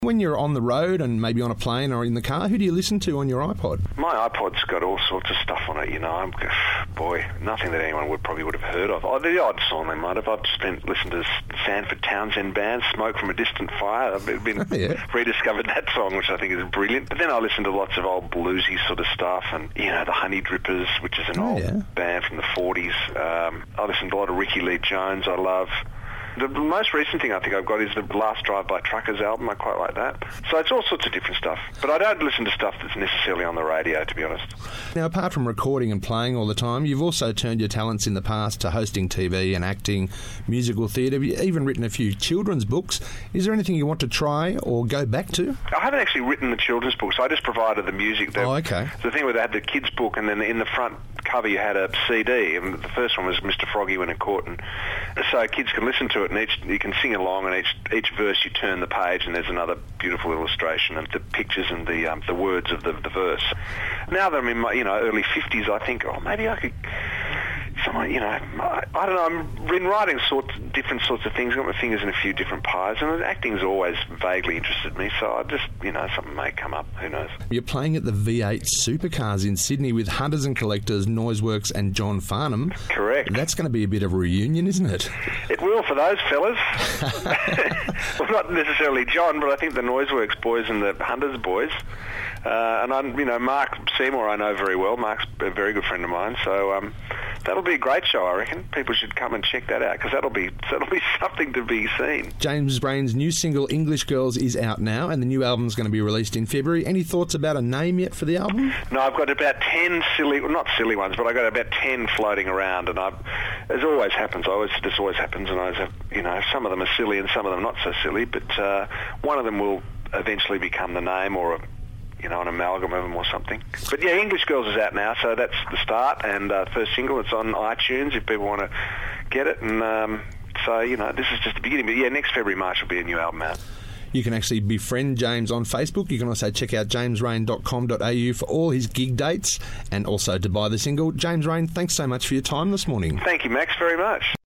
When you're on the road and maybe on a plane or in the car, who do you listen to on your iPod? My iPod's got all sorts of stuff on it, you know. Nothing that anyone would have heard of. Oh, the odd song they might have. I've listened to Sanford Townsend Band, Smoke from a Distant Fire. I've rediscovered that song, which I think is brilliant. But then I listen to lots of old bluesy sort of stuff, and, you know, the Honey Drippers, which is an old band from the 40s. I listen to a lot of Ricky Lee Jones, I love. The most recent thing I think I've got is the Last Drive by Truckers album. I quite like that. So it's all sorts of different stuff. But I don't listen to stuff that's necessarily on the radio, to be honest. Now, apart from recording and playing all the time, you've also turned your talents in the past to hosting TV and acting, musical theatre. You've even written a few children's books. Is there anything you want to try or go back to? I haven't actually written the children's books. I just provided the music. Okay. The thing where they had the kids' book, and then in the front cover you had a CD, and the first one was Mr. Froggy Went a Courtin'. So kids can listen to it, and you can sing along, and each verse you turn the page, and there's another beautiful illustration of the pictures and the words of the verse. Now that I'm in my early 50s, I think, maybe I could. I don't know. I've been writing different sorts of things. I've got my fingers in a few different pies, and acting's always vaguely interested me. So I just, something may come up. Who knows? You're playing at the V8 Supercars in Sydney with Hunters and Collectors, Noiseworks, and John Farnham. Correct. That's going to be a bit of a reunion, isn't it? It will for those fellas. Well, not necessarily John, but I think the Noiseworks boys and the Hunters boys. And Mark Seymour I know very well. Mark's a very good friend of mine, so that'll be a great show, I reckon. People should come and check that out, because that'll be something to be seen. James Brain's new single, English Girls, is out now, and the new album's going to be released in February. Any thoughts about a name yet for the album? No, I've got about 10 not silly ones, but I've got about 10 floating around, and as always happens, this always happens, and I always have, some of them are silly and some of them not so silly, but one of them will eventually become the name, or an amalgam of them or something. But yeah, English Girls is out now, so that's the start, and first single, it's on iTunes if people want to get it, and so, this is just the beginning. But yeah, next February, March will be a new album out. You can actually befriend James on Facebook. You can also check out jamesrain.com.au for all his gig dates, and also to buy the single. James Rain, thanks so much for your time this morning. Thank you, Max, very much.